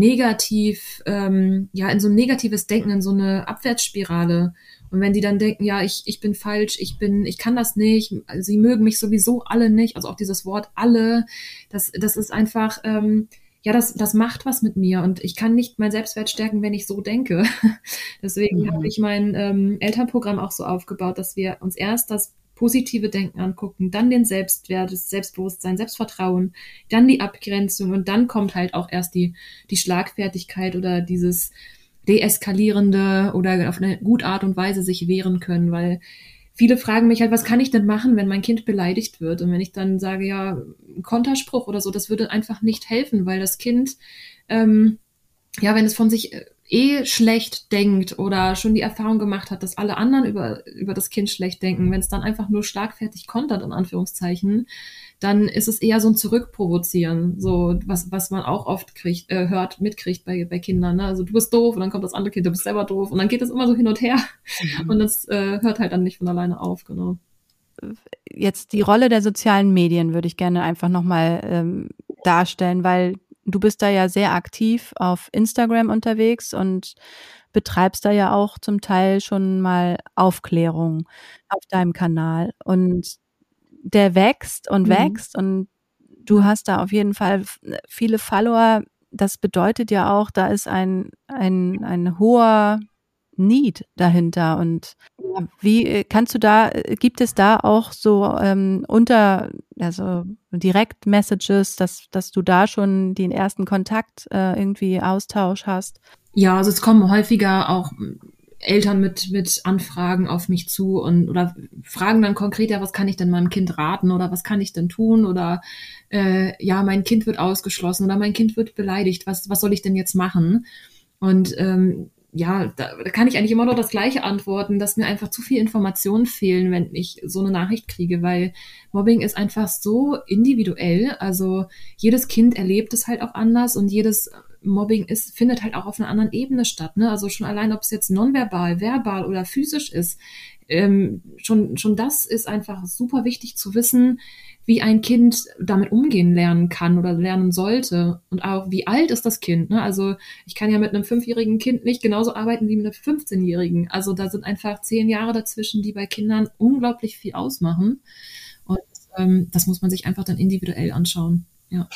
S1: negativ, ähm, ja, in so ein negatives Denken, in so eine Abwärtsspirale. Und wenn die dann denken, ja, ich, ich bin falsch, ich bin, ich kann das nicht, sie mögen mich sowieso alle nicht, also auch dieses Wort alle, das, das ist einfach, ähm, ja, das, das macht was mit mir und ich kann nicht mein Selbstwert stärken, wenn ich so denke. Deswegen habe
S2: Mhm.
S1: ich mein ähm, Elternprogramm auch so aufgebaut, dass wir uns erst das positive Denken angucken, dann den Selbstwert, das Selbstbewusstsein, Selbstvertrauen, dann die Abgrenzung und dann kommt halt auch erst die, die Schlagfertigkeit oder dieses deeskalierende oder auf eine gute Art und Weise sich wehren können, weil viele fragen mich halt, was kann ich denn machen, wenn mein Kind beleidigt wird? Und wenn ich dann sage, ja, ein Konterspruch oder so, das würde einfach nicht helfen, weil das Kind ähm, ja, wenn es von sich äh, eh schlecht denkt oder schon die Erfahrung gemacht hat, dass alle anderen über, über das Kind schlecht denken, wenn es dann einfach nur schlagfertig kontert, in Anführungszeichen, dann ist es eher so ein Zurückprovozieren, so was, was man auch oft kriegt, äh, hört, mitkriegt bei, bei Kindern. Ne? Also du bist doof und dann kommt das andere Kind, du bist selber doof und dann geht es immer so hin und her
S2: Mhm.
S1: und das äh, hört halt dann nicht von alleine auf, genau.
S2: Jetzt die Rolle der sozialen Medien würde ich gerne einfach noch mal, ähm, darstellen, weil du bist da ja sehr aktiv auf Instagram unterwegs und betreibst da ja auch zum Teil schon mal Aufklärung auf deinem Kanal. Und der wächst und
S1: Mhm.
S2: wächst und du hast da auf jeden Fall f viele Follower. Das bedeutet ja auch, da ist ein ein ein hoher Need dahinter. Und
S1: Ja.
S2: wie, äh, kannst du da äh, gibt es da auch so, ähm, unter also Direct-Messages, dass dass du da schon den ersten Kontakt, äh, irgendwie Austausch hast?
S1: Ja, also es kommen häufiger auch mm, Eltern mit, mit Anfragen auf mich zu und oder fragen dann konkret, ja, was kann ich denn meinem Kind raten oder was kann ich denn tun oder äh, ja, mein Kind wird ausgeschlossen oder mein Kind wird beleidigt, was, was soll ich denn jetzt machen? Und ähm, ja, da, da kann ich eigentlich immer nur das Gleiche antworten, dass mir einfach zu viel Informationen fehlen, wenn ich so eine Nachricht kriege, weil Mobbing ist einfach so individuell. Also jedes Kind erlebt es halt auch anders und jedes Mobbing ist, findet halt auch auf einer anderen Ebene statt. Ne? Also schon allein, ob es jetzt nonverbal, verbal oder physisch ist, ähm, schon, schon das ist einfach super wichtig zu wissen, wie ein Kind damit umgehen lernen kann oder lernen sollte. Und auch, wie alt ist das Kind? Ne? Also ich kann ja mit einem fünfjährigen Kind nicht genauso arbeiten wie mit einem fünfzehnjährigen. Also da sind einfach zehn Jahre dazwischen, die bei Kindern unglaublich viel ausmachen. Und ähm, das muss man sich einfach dann individuell anschauen. Ja.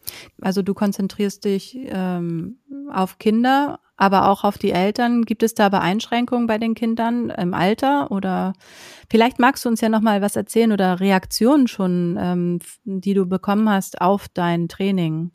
S2: Also du konzentrierst dich ähm, auf Kinder, aber auch auf die Eltern. Gibt es da aber Einschränkungen bei den Kindern im Alter? Oder vielleicht magst du uns ja noch mal was erzählen oder Reaktionen schon, ähm, die du bekommen hast auf dein Training.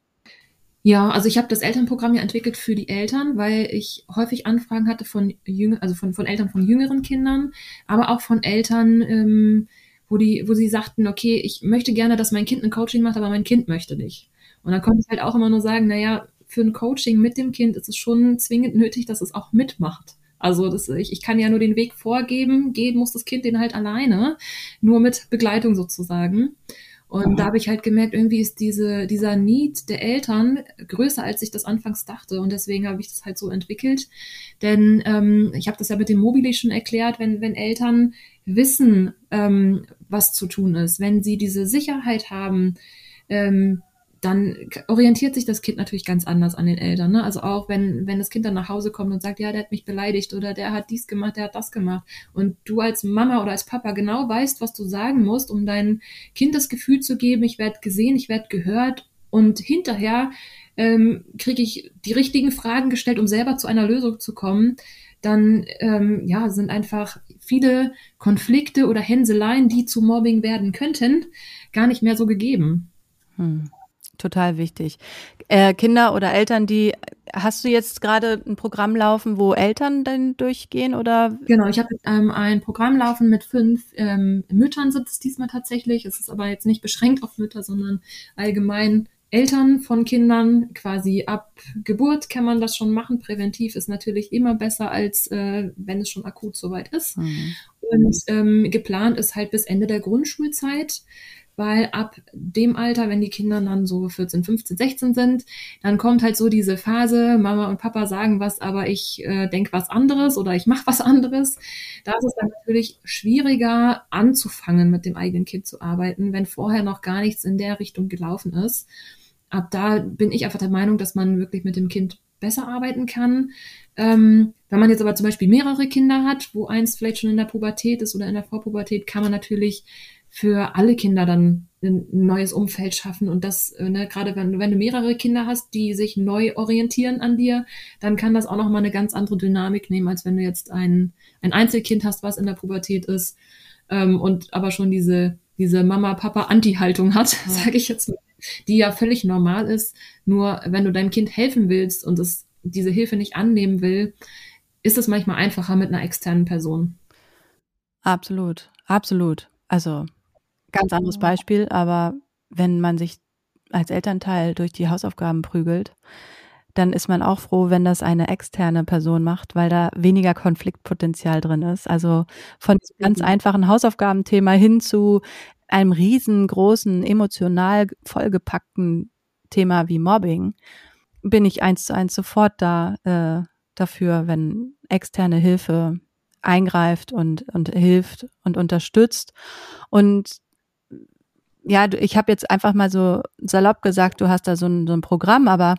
S1: Ja, also ich habe das Elternprogramm ja entwickelt für die Eltern, weil ich häufig Anfragen hatte von jüng also von von Eltern von jüngeren Kindern, aber auch von Eltern, ähm, wo die wo sie sagten: „Okay, ich möchte gerne, dass mein Kind 'n Coaching macht, aber mein Kind möchte nicht.“ Und dann konnte ich halt auch immer nur sagen: „Na ja, für 'n Coaching mit dem Kind ist es schon zwingend nötig, dass es auch mitmacht.“ Also, das ich ich kann ja nur den Weg vorgeben, gehen muss das Kind den halt alleine, nur mit Begleitung sozusagen. Und da habe ich halt gemerkt, irgendwie ist diese, dieser Need der Eltern größer, als ich das anfangs dachte. Und deswegen habe ich das halt so entwickelt. Denn ähm, ich habe das ja mit dem Mobili schon erklärt, wenn, wenn Eltern wissen, ähm, was zu tun ist, wenn sie diese Sicherheit haben, ähm, dann orientiert sich das Kind natürlich ganz anders an den Eltern. Ne? Also auch wenn, wenn das Kind dann nach Hause kommt und sagt, ja, der hat mich beleidigt oder der hat dies gemacht, der hat das gemacht. Und du als Mama oder als Papa genau weißt, was du sagen musst, um deinem Kind das Gefühl zu geben, ich werde gesehen, ich werde gehört. Und hinterher ähm, kriege ich die richtigen Fragen gestellt, um selber zu einer Lösung zu kommen. Dann ähm, ja, sind einfach viele Konflikte oder Hänseleien, die zu Mobbing werden könnten, gar nicht mehr so gegeben.
S2: Hm. Total wichtig. Äh, Kinder oder Eltern, die, hast du jetzt gerade ein Programm laufen, wo Eltern dann durchgehen oder?
S1: Genau, ich habe ähm, ein Programm laufen mit fünf ähm, Müttern sind es diesmal tatsächlich. Es ist aber jetzt nicht beschränkt auf Mütter, sondern allgemein Eltern von Kindern. Quasi ab Geburt kann man das schon machen. Präventiv ist natürlich immer besser, als äh, wenn es schon akut soweit ist.
S2: Mhm.
S1: Und ähm, geplant ist halt bis Ende der Grundschulzeit, weil ab dem Alter, wenn die Kinder dann so vierzehn, fünfzehn, sechzehn sind, dann kommt halt so diese Phase, Mama und Papa sagen was, aber ich äh, denke was anderes oder ich mache was anderes. Da ist es dann natürlich schwieriger anzufangen, mit dem eigenen Kind zu arbeiten, wenn vorher noch gar nichts in der Richtung gelaufen ist. Ab da bin ich einfach der Meinung, dass man wirklich mit dem Kind besser arbeiten kann. Ähm, wenn man jetzt aber zum Beispiel mehrere Kinder hat, wo eins vielleicht schon in der Pubertät ist oder in der Vorpubertät, kann man natürlich für alle Kinder dann ein neues Umfeld schaffen. Und das, ne, gerade wenn, wenn du mehrere Kinder hast, die sich neu orientieren an dir, dann kann das auch nochmal eine ganz andere Dynamik nehmen, als wenn du jetzt ein, ein Einzelkind hast, was in der Pubertät ist, ähm, und aber schon diese, diese Mama-Papa-Anti-Haltung hat,
S2: Ja.
S1: sage ich jetzt mal, die ja völlig normal ist. Nur wenn du deinem Kind helfen willst und es diese Hilfe nicht annehmen will, ist es manchmal einfacher mit einer externen Person.
S2: Absolut, absolut. Also ganz anderes Beispiel, aber wenn man sich als Elternteil durch die Hausaufgaben prügelt, dann ist man auch froh, wenn das eine externe Person macht, weil da weniger Konfliktpotenzial drin ist. Also von diesem ganz einfachen Hausaufgabenthema hin zu einem riesengroßen, emotional vollgepackten Thema wie Mobbing, bin ich eins zu eins sofort da äh, dafür, wenn externe Hilfe eingreift und, und hilft und unterstützt. Und ja, ich habe jetzt einfach mal so salopp gesagt, du hast da so ein, so ein Programm, aber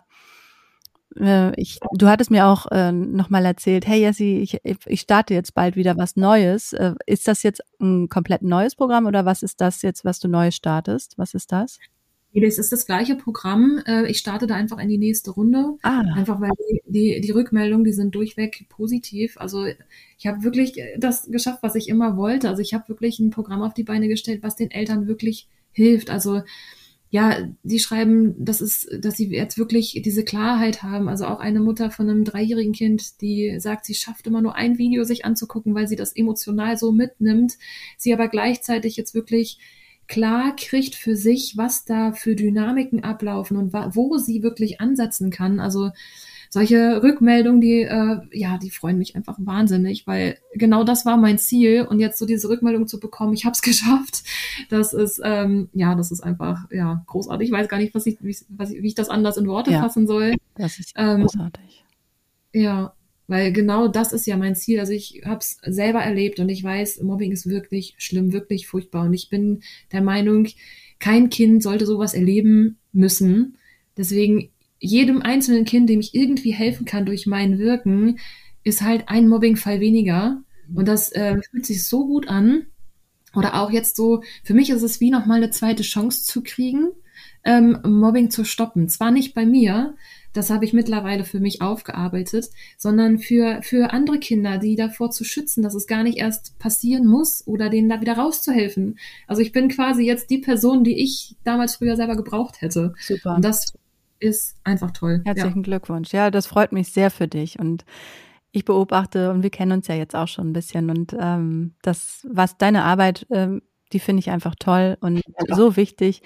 S2: äh, ich, du hattest mir auch äh, nochmal erzählt, hey Jessie, ich, ich starte jetzt bald wieder was Neues. Äh, ist das jetzt ein komplett neues Programm oder was ist das jetzt, was du neu startest? Was ist das?
S1: Das ist das gleiche Programm. Ich starte da einfach in die nächste Runde.
S2: Ah.
S1: Einfach weil die, die, die Rückmeldungen, die sind durchweg positiv. Also ich habe wirklich das geschafft, was ich immer wollte. Also ich habe wirklich ein Programm auf die Beine gestellt, was den Eltern wirklich hilft. Also ja, die schreiben, das ist, dass sie jetzt wirklich diese Klarheit haben. Also auch eine Mutter von einem dreijährigen Kind, die sagt, sie schafft immer nur ein Video sich anzugucken, weil sie das emotional so mitnimmt. Sie aber gleichzeitig jetzt wirklich klar kriegt für sich, was da für Dynamiken ablaufen und wo sie wirklich ansetzen kann. Also solche Rückmeldungen, die, äh, ja, die freuen mich einfach wahnsinnig, weil genau das war mein Ziel. Und jetzt so diese Rückmeldung zu bekommen, ich habe es geschafft, das ist, ähm, ja, das ist einfach, ja, großartig. Ich weiß gar nicht, was ich, wie, was ich, wie ich das anders in Worte
S2: ja,
S1: fassen soll.
S2: Das ist
S1: ähm,
S2: großartig.
S1: Ja, weil genau das ist ja mein Ziel. Also ich habe es selber erlebt und ich weiß, Mobbing ist wirklich schlimm, wirklich furchtbar. Und ich bin der Meinung, kein Kind sollte sowas erleben müssen. Deswegen jedem einzelnen Kind, dem ich irgendwie helfen kann durch mein Wirken, ist halt ein Mobbingfall weniger. Und das äh, fühlt sich so gut an. Oder auch jetzt so, für mich ist es wie nochmal eine zweite Chance zu kriegen. ähm, Mobbing zu stoppen. Zwar nicht bei mir, das habe ich mittlerweile für mich aufgearbeitet, sondern für, für andere Kinder, die davor zu schützen, dass es gar nicht erst passieren muss oder denen da wieder rauszuhelfen. Also ich bin quasi jetzt die Person, die ich damals früher selber gebraucht hätte.
S2: Super.
S1: Und das ist einfach toll.
S2: Herzlichen
S1: Ja.
S2: Glückwunsch. Ja, das freut mich sehr für dich. Und ich beobachte, und wir kennen uns ja jetzt auch schon ein bisschen, und ähm, das, was deine Arbeit, ähm, die finde ich einfach toll und so wichtig.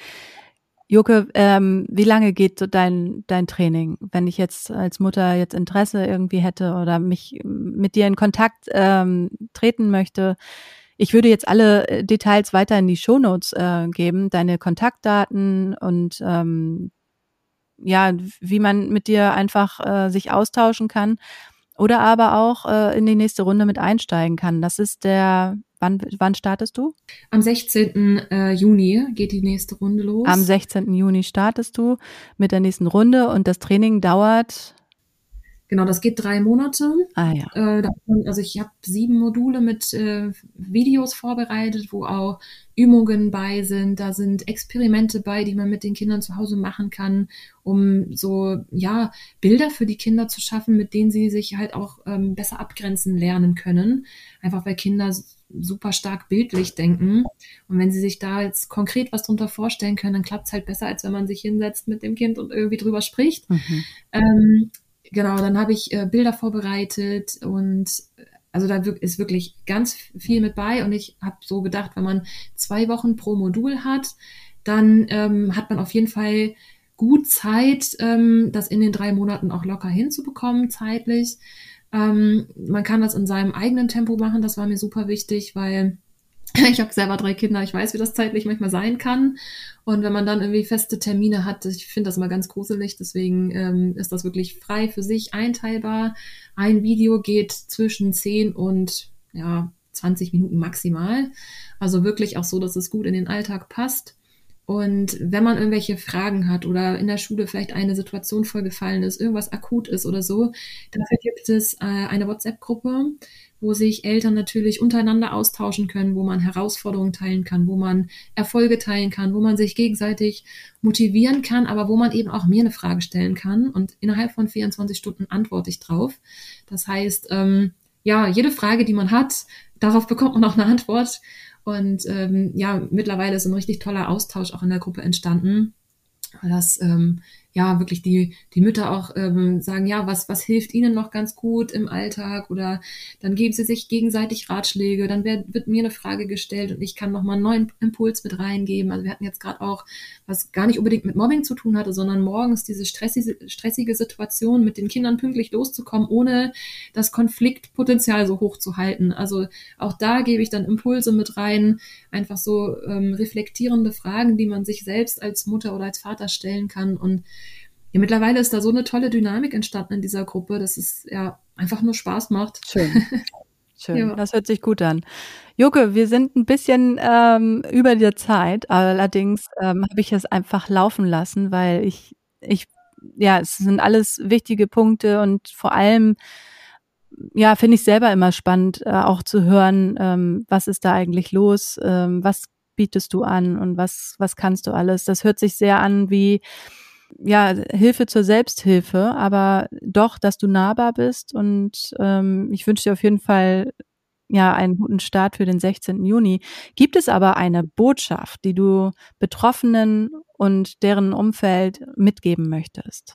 S2: Joke, ähm, wie lange geht so dein, dein Training? Wenn ich jetzt als Mutter jetzt Interesse irgendwie hätte oder mich mit dir in Kontakt ähm, treten möchte, ich würde jetzt alle äh, Details weiter in die Shownotes äh, geben, deine Kontaktdaten und ähm, ja, wie man mit dir einfach äh, sich austauschen kann oder aber auch äh, in die nächste Runde mit einsteigen kann. Das ist der, wann, wann startest du?
S1: Am sechzehnten äh, Juni geht die nächste Runde los.
S2: Am sechzehnten Juni startest du mit der nächsten Runde und das Training dauert?
S1: Genau, das geht drei Monate.
S2: Ah ja.
S1: Äh, da, also ich habe sieben Module mit äh, Videos vorbereitet, wo auch Übungen bei sind. Da sind Experimente bei, die man mit den Kindern zu Hause machen kann, um so ja Bilder für die Kinder zu schaffen, mit denen sie sich halt auch ähm, besser abgrenzen lernen können. Einfach weil Kinder super stark bildlich denken. Und wenn sie sich da jetzt konkret was drunter vorstellen können, dann klappt es halt besser, als wenn man sich hinsetzt mit dem Kind und irgendwie drüber spricht.
S2: Mhm.
S1: Ähm, Genau, dann habe ich äh, Bilder vorbereitet und also da ist wirklich ganz viel mit bei und ich habe so gedacht, wenn man zwei Wochen pro Modul hat, dann ähm, hat man auf jeden Fall gut Zeit, ähm, das in den drei Monaten auch locker hinzubekommen, zeitlich. Ähm, man kann das in seinem eigenen Tempo machen, das war mir super wichtig, weil ich habe selber drei Kinder, ich weiß, wie das zeitlich manchmal sein kann. Und wenn man dann irgendwie feste Termine hat, ich finde das immer ganz gruselig, deswegen ähm, ist das wirklich frei für sich einteilbar. Ein Video geht zwischen zehn und ja, zwanzig Minuten maximal. Also wirklich auch so, dass es gut in den Alltag passt. Und wenn man irgendwelche Fragen hat oder in der Schule vielleicht eine Situation vorgefallen ist, irgendwas akut ist oder so, dafür gibt es äh, eine WhatsApp-Gruppe, wo sich Eltern natürlich untereinander austauschen können, wo man Herausforderungen teilen kann, wo man Erfolge teilen kann, wo man sich gegenseitig motivieren kann, aber wo man eben auch mir eine Frage stellen kann. Und innerhalb von vierundzwanzig Stunden antworte ich drauf. Das heißt, ähm, ja, jede Frage, die man hat, darauf bekommt man auch eine Antwort. Und ähm, ja, mittlerweile ist ein richtig toller Austausch auch in der Gruppe entstanden, dass ähm, ja wirklich die die Mütter auch ähm, sagen, ja, was was hilft ihnen noch ganz gut im Alltag, oder dann geben sie sich gegenseitig Ratschläge, dann wird, wird mir eine Frage gestellt und ich kann nochmal einen neuen Impuls mit reingeben. Also wir hatten jetzt gerade auch, was gar nicht unbedingt mit Mobbing zu tun hatte, sondern morgens diese stressige, stressige Situation, mit den Kindern pünktlich loszukommen, ohne das Konfliktpotenzial so hoch zu halten. Also auch da gebe ich dann Impulse mit rein, einfach so ähm, reflektierende Fragen, die man sich selbst als Mutter oder als Vater stellen kann. Und ja, mittlerweile ist da so eine tolle Dynamik entstanden in dieser Gruppe, dass es ja einfach nur Spaß macht.
S2: Schön. Schön,
S1: Ja.
S2: Das hört sich gut an. Joke, wir sind ein bisschen ähm, über der Zeit, allerdings ähm, habe ich es einfach laufen lassen, weil ich, ich, ja, es sind alles wichtige Punkte und vor allem, ja, finde ich selber immer spannend, äh, auch zu hören, ähm, was ist da eigentlich los, ähm, was bietest du an und was, was kannst du alles. Das hört sich sehr an wie, ja, Hilfe zur Selbsthilfe, aber doch, dass du nahbar bist und ähm, ich wünsche dir auf jeden Fall ja einen guten Start für den sechzehnten Juni. Gibt es aber eine Botschaft, die du Betroffenen und deren Umfeld mitgeben möchtest?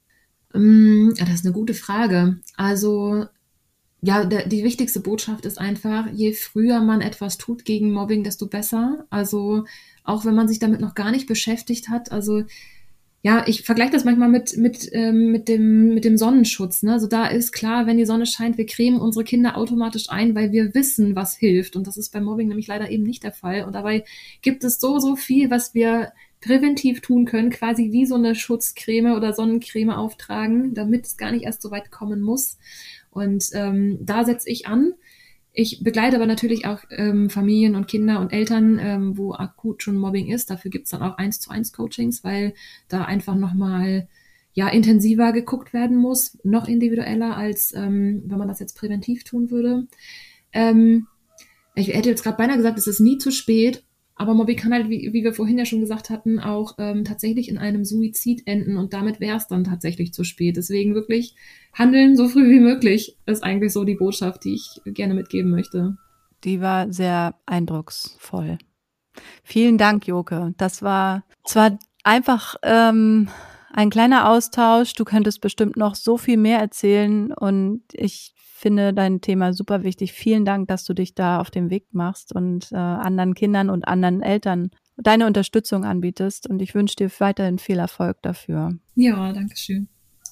S1: Mm, ja, das ist eine gute Frage. Also ja, der, die wichtigste Botschaft ist einfach, je früher man etwas tut gegen Mobbing, desto besser. Also auch wenn man sich damit noch gar nicht beschäftigt hat. Also ja, ich vergleiche das manchmal mit, mit, ähm, mit, dem, mit dem Sonnenschutz. Ne? Also da ist klar, wenn die Sonne scheint, wir cremen unsere Kinder automatisch ein, weil wir wissen, was hilft. Und das ist beim Mobbing nämlich leider eben nicht der Fall. Und dabei gibt es so, so viel, was wir präventiv tun können, quasi wie so eine Schutzcreme oder Sonnencreme auftragen, damit es gar nicht erst so weit kommen muss. Und ähm, da setze ich an. Ich begleite aber natürlich auch ähm, Familien und Kinder und Eltern, ähm, wo akut schon Mobbing ist. Dafür gibt's dann auch eins zu eins Coachings, weil da einfach nochmal ja, intensiver geguckt werden muss, noch individueller, als ähm, wenn man das jetzt präventiv tun würde. Ähm, ich hätte jetzt gerade beinahe gesagt, es ist nie zu spät, Aber Mobbing kann halt, wie, wie wir vorhin ja schon gesagt hatten, auch ähm, tatsächlich in einem Suizid enden und damit wäre es dann tatsächlich zu spät. Deswegen wirklich handeln so früh wie möglich ist eigentlich so die Botschaft, die ich gerne mitgeben möchte.
S2: Die war sehr eindrucksvoll. Vielen Dank, Joke. Das war zwar einfach ähm, ein kleiner Austausch. Du könntest bestimmt noch so viel mehr erzählen und ich finde dein Thema super wichtig. Vielen Dank, dass du dich da auf den Weg machst und äh, anderen Kindern und anderen Eltern deine Unterstützung anbietest. Und ich wünsche dir weiterhin viel Erfolg dafür.
S1: Ja, danke schön.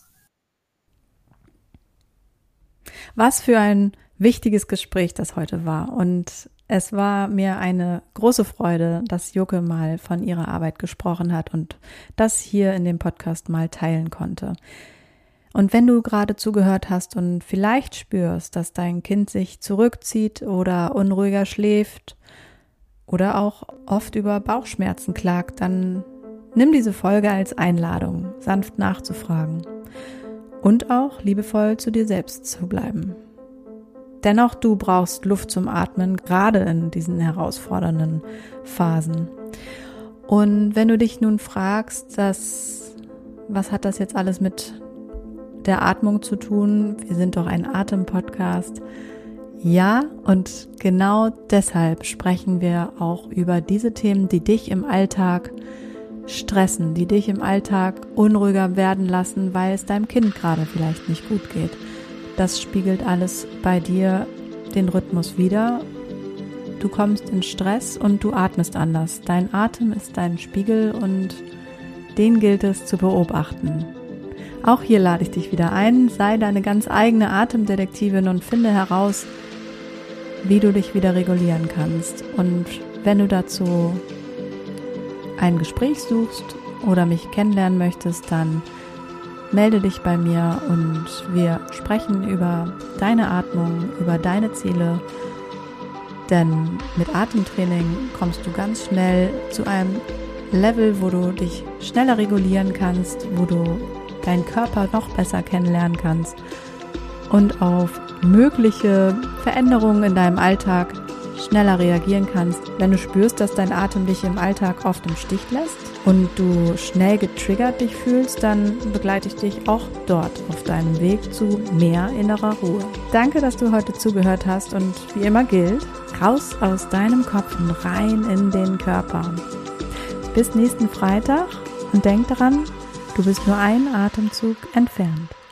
S2: Was für ein wichtiges Gespräch das heute war. Und es war mir eine große Freude, dass Joke mal von ihrer Arbeit gesprochen hat und das hier in dem Podcast mal teilen konnte. Und wenn du gerade zugehört hast und vielleicht spürst, dass dein Kind sich zurückzieht oder unruhiger schläft oder auch oft über Bauchschmerzen klagt, dann nimm diese Folge als Einladung, sanft nachzufragen und auch liebevoll zu dir selbst zu bleiben. Denn auch du brauchst Luft zum Atmen, gerade in diesen herausfordernden Phasen. Und wenn du dich nun fragst, dass, was hat das jetzt alles mit der Atmung zu tun? Wir sind doch ein Atem-Podcast. Ja, und genau deshalb sprechen wir auch über diese Themen, die dich im Alltag stressen, die dich im Alltag unruhiger werden lassen, weil es deinem Kind gerade vielleicht nicht gut geht. Das spiegelt alles bei dir den Rhythmus wider. Du kommst in Stress und du atmest anders. Dein Atem ist dein Spiegel und den gilt es zu beobachten. Auch hier lade ich dich wieder ein, sei deine ganz eigene Atemdetektivin und finde heraus, wie du dich wieder regulieren kannst. Und wenn du dazu ein Gespräch suchst oder mich kennenlernen möchtest, dann melde dich bei mir und wir sprechen über deine Atmung, über deine Ziele. Denn mit Atemtraining kommst du ganz schnell zu einem Level, wo du dich schneller regulieren kannst, wo du deinen Körper noch besser kennenlernen kannst und auf mögliche Veränderungen in deinem Alltag schneller reagieren kannst. Wenn du spürst, dass dein Atem dich im Alltag oft im Stich lässt und du schnell getriggert dich fühlst, dann begleite ich dich auch dort auf deinem Weg zu mehr innerer Ruhe. Danke, dass du heute zugehört hast und wie immer gilt, raus aus deinem Kopf und rein in den Körper. Bis nächsten Freitag und denk daran, du bist nur einen Atemzug entfernt.